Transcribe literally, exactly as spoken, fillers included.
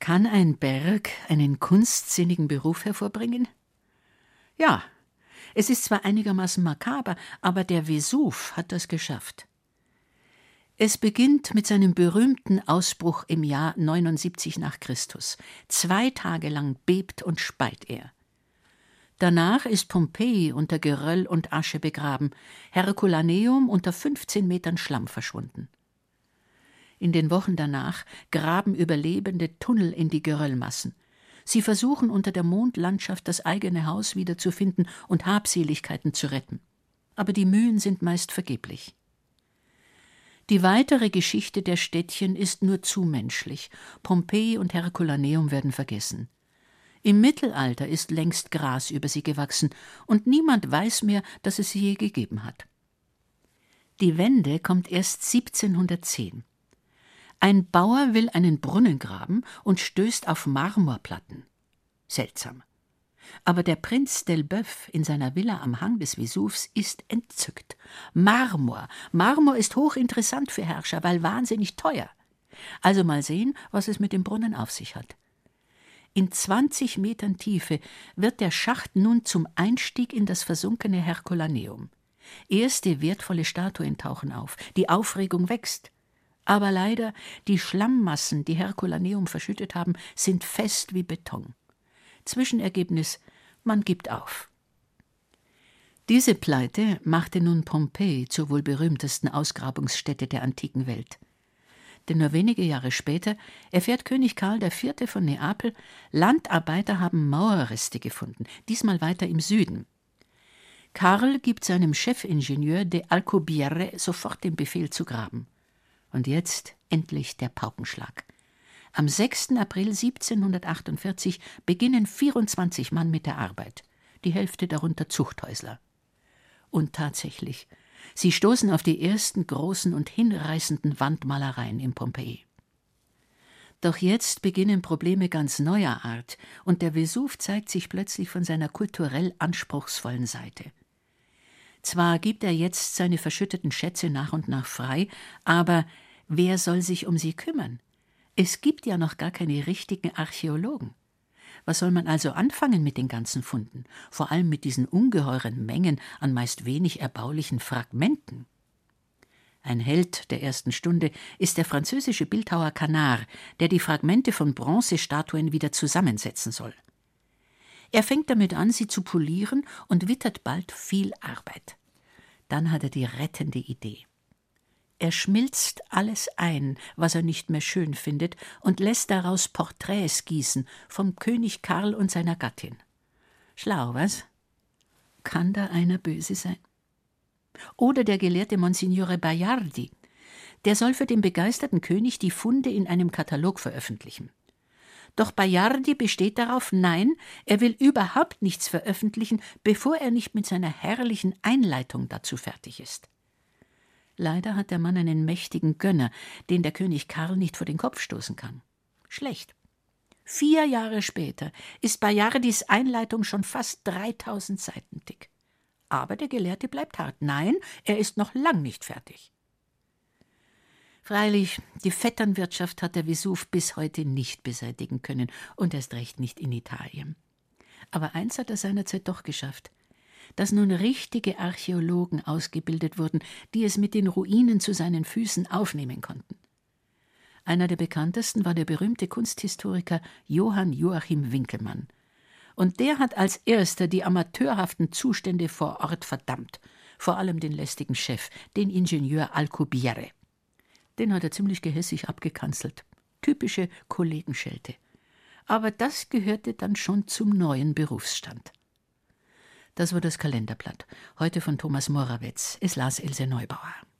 Kann ein Berg einen kunstsinnigen Beruf hervorbringen? Ja, es ist zwar einigermaßen makaber, aber der Vesuv hat das geschafft. Es beginnt mit seinem berühmten Ausbruch im Jahr neunundsiebzig nach Christus. Zwei Tage lang bebt und speit er. Danach ist Pompeji unter Geröll und Asche begraben, Herculaneum unter fünfzehn Metern Schlamm verschwunden. In den Wochen danach graben Überlebende Tunnel in die Geröllmassen. Sie versuchen unter der Mondlandschaft das eigene Haus wiederzufinden und Habseligkeiten zu retten. Aber die Mühen sind meist vergeblich. Die weitere Geschichte der Städtchen ist nur zu menschlich. Pompeji und Herculaneum werden vergessen. Im Mittelalter ist längst Gras über sie gewachsen und niemand weiß mehr, dass es sie je gegeben hat. Die Wende kommt erst siebzehnhundertzehn. Ein Bauer will einen Brunnen graben und stößt auf Marmorplatten. Seltsam. Aber der Prinz d'Elbeuf in seiner Villa am Hang des Vesuvs ist entzückt. Marmor. Marmor ist hochinteressant für Herrscher, weil wahnsinnig teuer. Also mal sehen, was es mit dem Brunnen auf sich hat. In zwanzig Metern Tiefe wird der Schacht nun zum Einstieg in das versunkene Herculaneum. Erste wertvolle Statuen tauchen auf. Die Aufregung wächst. Aber leider, die Schlammmassen, die Herculaneum verschüttet haben, sind fest wie Beton. Zwischenergebnis: man gibt auf. Diese Pleite machte nun Pompeji zur wohl berühmtesten Ausgrabungsstätte der antiken Welt. Denn nur wenige Jahre später erfährt König Karl der Vierte von Neapel, Landarbeiter haben Mauerreste gefunden, diesmal weiter im Süden. Karl gibt seinem Chefingenieur de Alcubierre sofort den Befehl zu graben. Und jetzt endlich der Paukenschlag. Am sechsten April siebzehnhundertachtundvierzig beginnen vierundzwanzig Mann mit der Arbeit, die Hälfte darunter Zuchthäusler. Und tatsächlich, sie stoßen auf die ersten großen und hinreißenden Wandmalereien in Pompeji. Doch jetzt beginnen Probleme ganz neuer Art und der Vesuv zeigt sich plötzlich von seiner kulturell anspruchsvollen Seite. Zwar gibt er jetzt seine verschütteten Schätze nach und nach frei, aber wer soll sich um sie kümmern? Es gibt ja noch gar keine richtigen Archäologen. Was soll man also anfangen mit den ganzen Funden, vor allem mit diesen ungeheuren Mengen an meist wenig erbaulichen Fragmenten? Ein Held der ersten Stunde ist der französische Bildhauer Canard, der die Fragmente von Bronzestatuen wieder zusammensetzen soll. Er fängt damit an, sie zu polieren und wittert bald viel Arbeit. Dann hat er die rettende Idee. Er schmilzt alles ein, was er nicht mehr schön findet, und lässt daraus Porträts gießen vom König Karl und seiner Gattin. Schlau, was? Kann da einer böse sein? Oder der gelehrte Monsignore Baiardi. Der soll für den begeisterten König die Funde in einem Katalog veröffentlichen. Doch Baiardi besteht darauf, nein, er will überhaupt nichts veröffentlichen, bevor er nicht mit seiner herrlichen Einleitung dazu fertig ist. Leider hat der Mann einen mächtigen Gönner, den der König Karl nicht vor den Kopf stoßen kann. Schlecht. Vier Jahre später ist Baiardis Einleitung schon fast dreitausend Seiten dick. Aber der Gelehrte bleibt hart. Nein, er ist noch lang nicht fertig. Freilich, die Vetternwirtschaft hat der Vesuv bis heute nicht beseitigen können und erst recht nicht in Italien. Aber eins hat er seinerzeit doch geschafft, dass nun richtige Archäologen ausgebildet wurden, die es mit den Ruinen zu seinen Füßen aufnehmen konnten. Einer der bekanntesten war der berühmte Kunsthistoriker Johann Joachim Winckelmann. Und der hat als erster die amateurhaften Zustände vor Ort verdammt, vor allem den lästigen Chef, den Ingenieur Alcubierre. Den hat er ziemlich gehässig abgekanzelt. Typische Kollegenschelte. Aber das gehörte dann schon zum neuen Berufsstand. Das war das Kalenderblatt, heute von Thomas Morawetz. Es las Else Neubauer.